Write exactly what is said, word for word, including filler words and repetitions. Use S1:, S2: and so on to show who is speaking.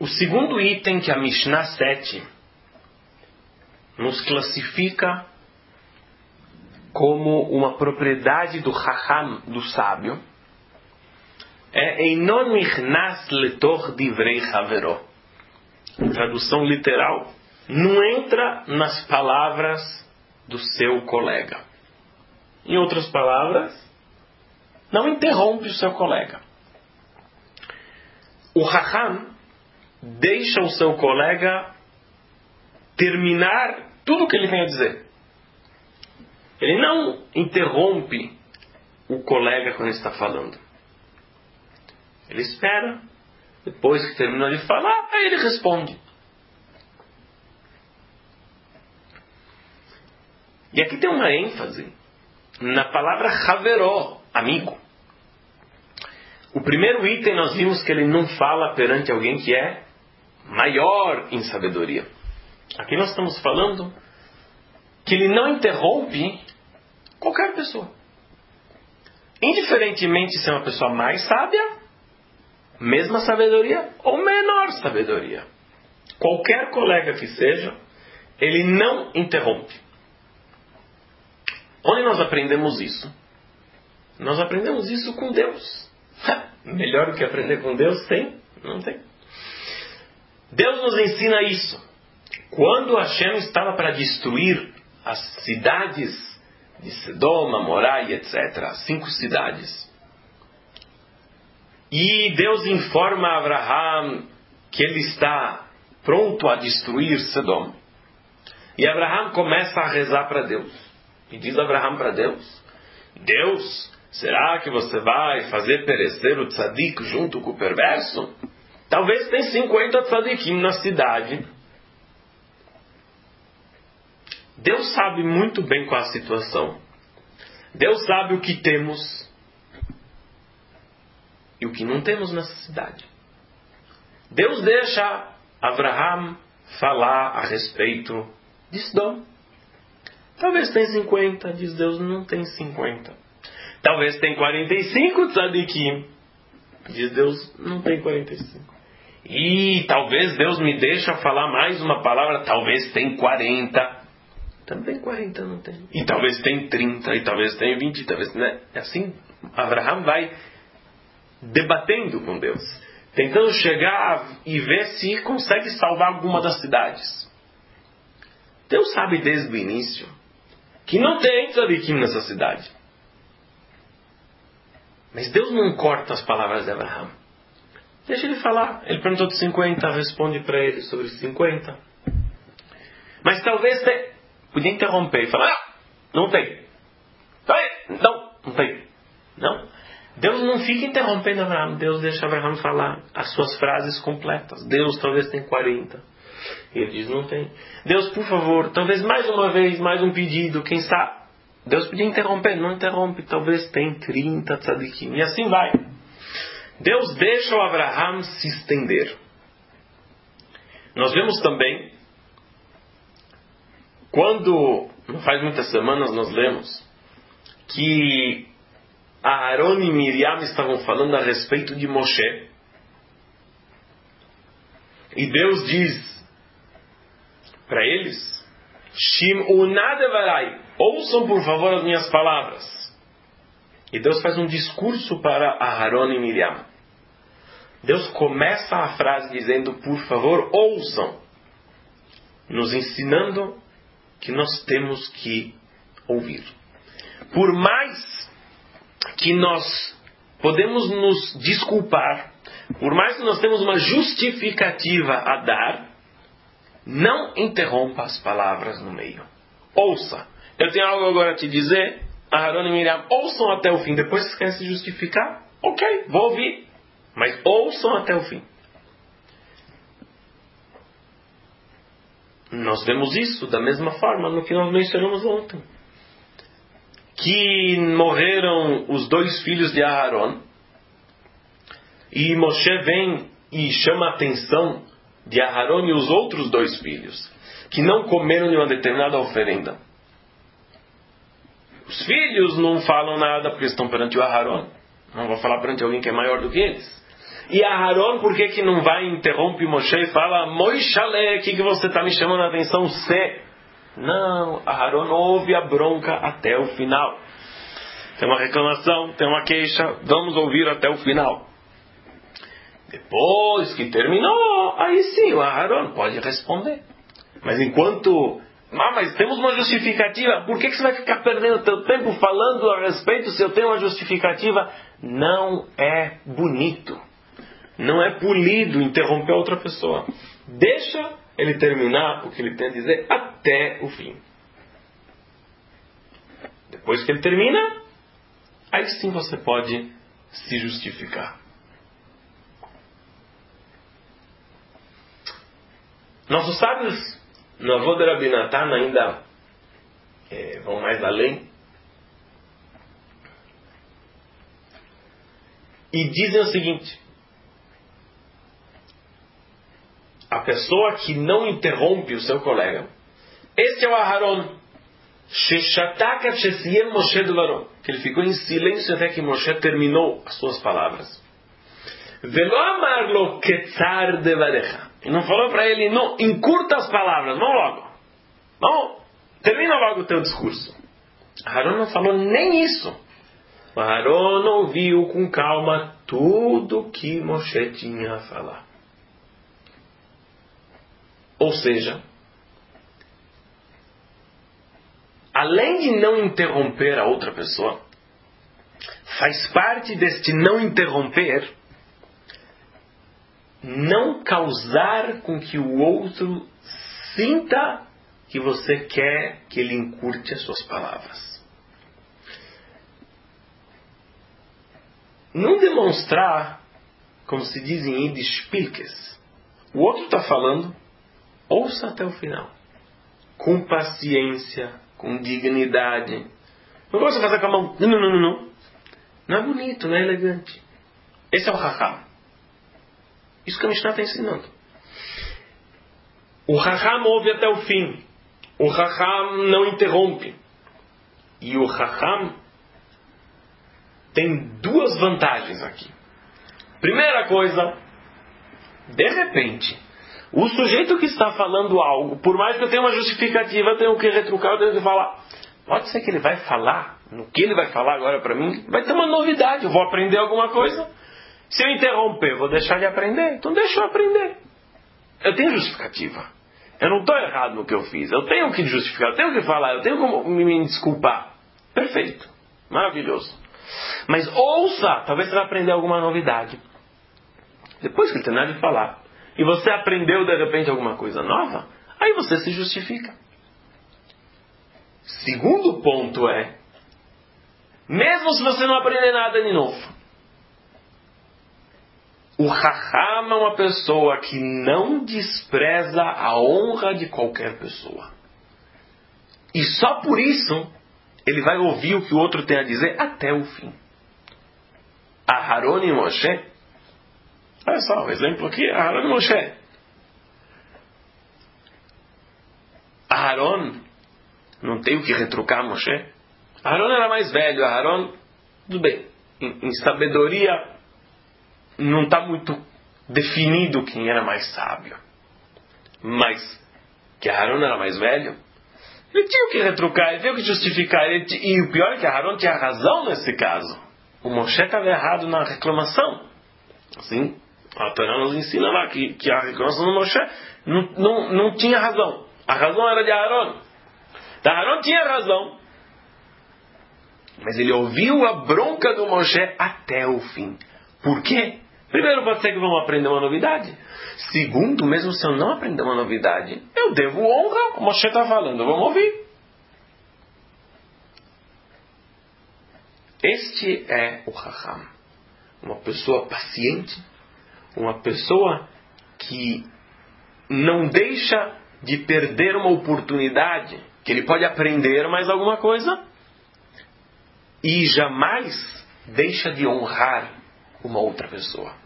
S1: O segundo item que a Mishnah sete nos classifica como uma propriedade do Chacham, do sábio, é Einon Nichnas Letor Divrei Havero. Tradução literal: não entra nas palavras do seu colega. Em outras palavras, não interrompe o seu colega. O Chacham deixa o seu colega terminar tudo o que ele tem a dizer. Ele não interrompe o colega quando ele está falando. Ele espera, depois que terminou de falar, aí ele responde. E aqui tem uma ênfase na palavra Haveró, amigo. O primeiro item nós vimos que ele não fala perante alguém que é maior em sabedoria. Aqui nós estamos falando que ele não interrompe qualquer pessoa. Indiferentemente se é uma pessoa mais sábia, mesma sabedoria ou menor sabedoria. Qualquer colega que seja, ele não interrompe. Onde nós aprendemos isso? Nós aprendemos isso com Deus. Melhor do que aprender com Deus tem? Não tem. Deus nos ensina isso. Quando Hashem estava para destruir as cidades de Sedom, Amorá e etcétera, as cinco cidades, e Deus informa a Abraham que ele está pronto a destruir Sedom, e Abraham começa a rezar para Deus, e diz Abraham para Deus: Deus, será que você vai fazer perecer o tzadik junto com o perverso? Talvez tem cinquenta tzadikim na cidade. Deus sabe muito bem qual a situação. Deus sabe o que temos e o que não temos nessa cidade. Deus deixa Abraham falar a respeito de Sodom. Talvez tem cinquenta, diz Deus, não tem cinquenta. Talvez tem quarenta e cinco tzadikim, diz Deus, não tem quarenta e cinco. E talvez Deus me deixa falar mais uma palavra, talvez tem quarenta. Também quarenta não tem. E talvez tem trinta, e talvez tem vinte, talvez, né? Assim, Abraham vai debatendo com Deus, tentando chegar e ver se consegue salvar alguma das cidades. Deus sabe desde o início que não tem tzadikim nessa cidade. Mas Deus não corta as palavras de Abraham. Deixa ele falar. Ele perguntou de cinquenta, responde para ele sobre cinquenta. Mas talvez tenha... Podia interromper e falar: ah, não tem. Não, não tem. Não. Deus não fica interrompendo Abraham. Deus deixa Abraham falar as suas frases completas. Deus talvez tem quarenta. Ele diz: não tem. Deus, por favor, talvez mais uma vez, mais um pedido, quem sabe. Deus podia interromper, não interrompe. Talvez tem trinta tzadikim. E assim vai. Deus deixa o Abraham se estender. Nós vemos também, quando, não faz muitas semanas, nós lemos que Aaron e Miriam estavam falando a respeito de Moshe. E Deus diz para eles: Shim'u nadevarai, ouçam por favor as minhas palavras. E Deus faz um discurso para Aaron e Miriam. Deus começa a frase dizendo: por favor, ouçam, nos ensinando que nós temos que ouvir. Por mais que nós podemos nos desculpar, por mais que nós temos uma justificativa a dar, não interrompa as palavras no meio. Ouça. Eu tenho algo agora a te dizer, Aaron e Miriam, ouçam até o fim. Depois vocês querem se justificar? Ok, vou ouvir. Mas ouçam até o fim. Nós vemos isso da mesma forma no que nós mencionamos ontem. Que morreram os dois filhos de Aaron. E Moshe vem e chama a atenção de Aaron e os outros dois filhos, que não comeram de uma determinada oferenda. Os filhos não falam nada porque estão perante o Aaron. Não vão falar perante alguém que é maior do que eles. E Aharon, por que que não vai e interrompe Moshe e fala, Moishale, o que, que você está me chamando a atenção? Se. Não, Aharon ouve a bronca até o final. Tem uma reclamação, tem uma queixa, vamos ouvir até o final. Depois que terminou, aí sim, o Aharon pode responder. Mas enquanto... Ah, mas temos uma justificativa. Por que, que você vai ficar perdendo seu tempo falando a respeito se eu tenho uma justificativa? Não é bonito. Não é polido interromper outra pessoa. Deixa ele terminar o que ele tem a dizer até o fim. Depois que ele termina, aí sim você pode se justificar. Nossos sábios, no avô de Rabi Natan, ainda é, vão mais além e dizem o seguinte: a pessoa que não interrompe o seu colega, esse é o Aharon, que ele ficou em silêncio até que Moshe terminou as suas palavras. Velo amarlo ketzar devarecha. E não falou para ele, não, encurta as palavras, vamos logo. Vamos, termina logo o teu discurso. Aharon não falou nem isso. Aharon ouviu com calma tudo que Moshe tinha a falar. Ou seja, além de não interromper a outra pessoa, faz parte deste não interromper não causar com que o outro sinta que você quer que ele encurte as suas palavras. Não demonstrar, como se diz em Yiddish, pilkes. O outro está falando, ouça até o final. Com paciência, com dignidade. Não gosta de fazer com a mão. Não, não, não, não. Não é bonito, não é elegante. Esse é o Chacham. Isso que a Mishnah está ensinando. O Chacham ouve até o fim. O Chacham não interrompe. E o Chacham tem duas vantagens aqui. Primeira coisa, de repente, o sujeito que está falando algo, por mais que eu tenha uma justificativa, eu tenho que retrucar, eu tenho que falar. Pode ser que ele vai falar, no que ele vai falar agora para mim, vai ter uma novidade, eu vou aprender alguma coisa. Se eu interromper, vou deixar de aprender. Então deixa eu aprender. Eu tenho justificativa. Eu não estou errado no que eu fiz. Eu tenho que justificar, eu tenho que falar, eu tenho que me desculpar. Perfeito. Maravilhoso. Mas ouça, talvez você vai aprender alguma novidade. Depois que ele terminar de falar, e você aprendeu de repente alguma coisa nova, aí você se justifica. Segundo ponto é, mesmo se você não aprender nada de novo, o Chacham é uma pessoa que não despreza a honra de qualquer pessoa. E só por isso, ele vai ouvir o que o outro tem a dizer até o fim. Aharon e Moshe. Olha só, o exemplo aqui, Aharon e Moshe. Aharon não tem o que retrucar Moshe. Aharon era mais velho. Aharon, tudo bem, em, em sabedoria não está muito definido quem era mais sábio. Mas que Aharon era mais velho, ele tinha o que retrucar, ele tinha o que justificar. Ele t... E o pior é que Aharon tinha razão nesse caso. O Moshe estava errado na reclamação. Assim, a Torá nos ensina lá que, que a reclamação do Moshe não, não, não tinha razão. A razão era de Aharon. Então, Aharon tinha razão. Mas ele ouviu a bronca do Moshe até o fim. Por quê? Primeiro, pode ser que vamos aprender uma novidade. Segundo, mesmo se eu não aprender uma novidade, eu devo honra. O Moshe está falando, vamos ouvir. Este é o Chacham. Uma pessoa paciente. Uma pessoa que não deixa de perder uma oportunidade, que ele pode aprender mais alguma coisa, e jamais deixa de honrar uma outra pessoa.